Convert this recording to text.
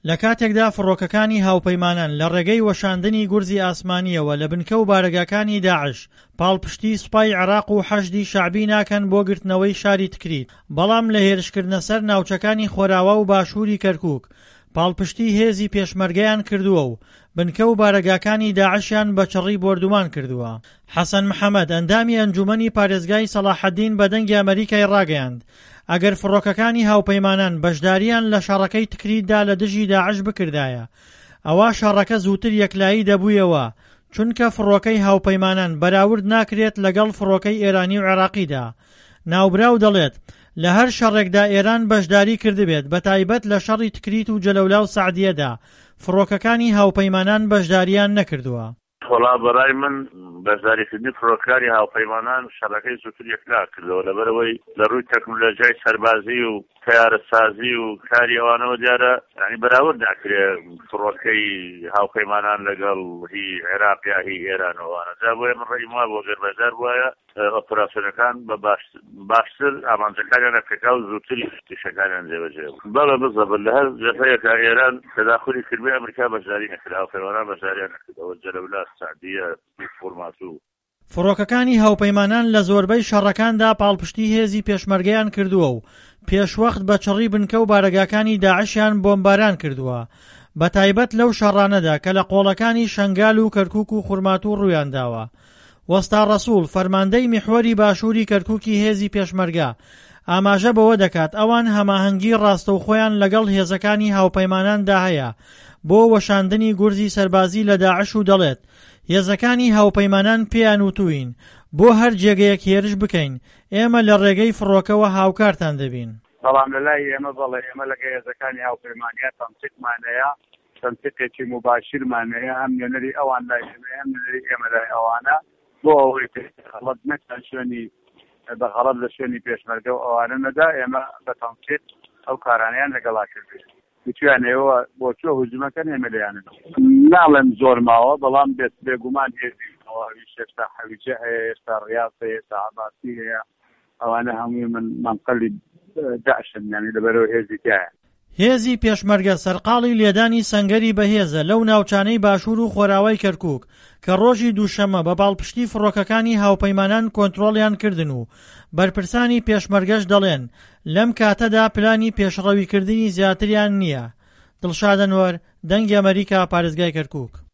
لە کاتێکدا فڕۆکەکانی هاوپەیمانان لە ڕێگەی وەشاندنی گورزی ئاسمانیەوە لە بنکە و بارگاکانی داعش پاڵپشتی سوپای عێراق و حەشدی شەعبی ناکەن بۆ گرتنەوەی شاری تکریت، بەڵام لە هێرشکردنە سەر ناوچەکانی خۆراوە و باشووری کەرکووک پاڵپشتی هێزی پێشمەرگەیان کردووە و بنکە و بارگاکانی داعشیان بە چڕی بۆردومان کردووە. حەسەن محەممەد ئەندامی ئەنجومەنی پارێزگای سەلاحەدین بە دەنگی ئەمریکای ڕاگەیاند ئەگەر فڕۆکەکانی هاوپەیمانان بەشداریان لە شەڕەکەی تکریتدا لە دژی داعش بکردایە ئەوە شەڕەکە زووتر یەکلایی دەبوویەوە، چونکە فڕۆکەی هاوپەیمانان بەراورد ناکرێت لەگەڵ فڕۆکەی ئێرانی و عێراقیدا. ناوبراو دەڵێت لە هەر شەڕێکدا ئێران بەشداری کردبێت، بە تایبەت لە شەڕی تکریت و جەلەولا و سەعدیەدا فڕۆکەکانی هاوپەیمانان بەشداریان نەکردووە. وەڵا بەڕای من بەشداریکردنی فڕۆکەکانی هاوپەیمانان شەڕەکەی زووتر یەکلا کردەوە لەبەرەوەی لە ڕووی تەکنۆلۆژیای سەربازی و تەیارەسازی و کاری ئەوانەوە دیارە ینی بەراورد ناکرێت فڕۆکەی هاوپەیمانان لەگەڵ هی عێراق یا هی ئێرانەوەوانە. جا بۆیە من ڕێی وایە بۆ گەربەجار وایە ئۆپراسیۆنەکان بە باشتر ئامانجەکانیان ئەفریقا و زووتری تیشەکانیان جێبەجێ بوو. بەڵێ بزەبن لە هەر جەبهەیەکە ئێران تەداخلی کردبێ ئەمریکا بەشداری نەکرد، هاوپەیمانان بەشداریان نەکردەوە جەلەولا سەعدیە فۆرماتوو. فڕۆکەکانی هاوپەیمانان لە زۆربەی شەڕەکاندا پاڵپشتی هێزی پێشمەرگەیان کردووە و پێشوەخت بە چڕی بنکە و بارگاکانی داعشیان بۆمباران کردووە، بە تایبەت لەو شەڕانەدا کە لە قۆڵەکانی شەنگال و کەرکووک و خورماتوو ڕوویان داوە. وەستا ڕەسوول فەرماندەی میحوەری باشووری کەرکووکی هێزی پێشمەرگە ئاماژە بەوە دەکات ئەوان هەماهەنگی ڕاستەوخۆیان لەگەڵ هێزەکانی هاوپەیماناندا هەیە بۆ وەشاندنی گورزی سەربازی لە داعش و دەڵێت هێزەکانی هاوپەیمانان پێیان وتوین بۆ هەر جێگەیەک هێرش بکەین ئێمە لە ڕێگەی فڕۆکەوە هاوکارتان دەبین. بەڵام لەلای ئێمە بەڵێ ئێمە لەگە هێزەکانی هاوپەیمانیە تەنسیقمانەیە، تەنسیقێکی مباشرمانەیە، هەم نوێنەری ئەوان لای ئێمە هەم نوێنەری ئێمە لای ئەوانە بۆ ئەوەی غەڵەت نەکەن شوێنی بەغەڵەت لە شوێنی پێشمەرگە و ئەوانە نەدا ئێمە بە تەنسیق ئەو کارانیان لەگەڵا کردوێت. بتوانەوە بۆ چۆ هجومەکەن ئێمە لەیانن ناڵێم زۆر ماوە، بەڵام بێگومان هێزیەوەویش ئێستا حەویجە هەیە، ئێستا ڕیاض هەیە، ئێستا عەباسی هەیە، ئەوانە هەمووی من منقەلی داعشن، یعنی لەبەرەوە هێزی تایە. هێزی پێشمەرگە سەرقاڵی لێدانی سەنگەری بەهێزە لەو ناوچانەی باشوور و خۆراوای کەرکووک کە ڕۆژی دووشەمە بە باڵپشتی فڕۆکەکانی هاوپەیمانان کۆنتڕۆڵیان کردن و بەرپرسانی پێشمەرگەش دەڵێن لەم کاتەدا پلانی پێشڕەویکردنی زیاتریان نییە. دڵشاد ئەنوەر، دەنگی ئەمریکا، پارێزگای کەرکووک.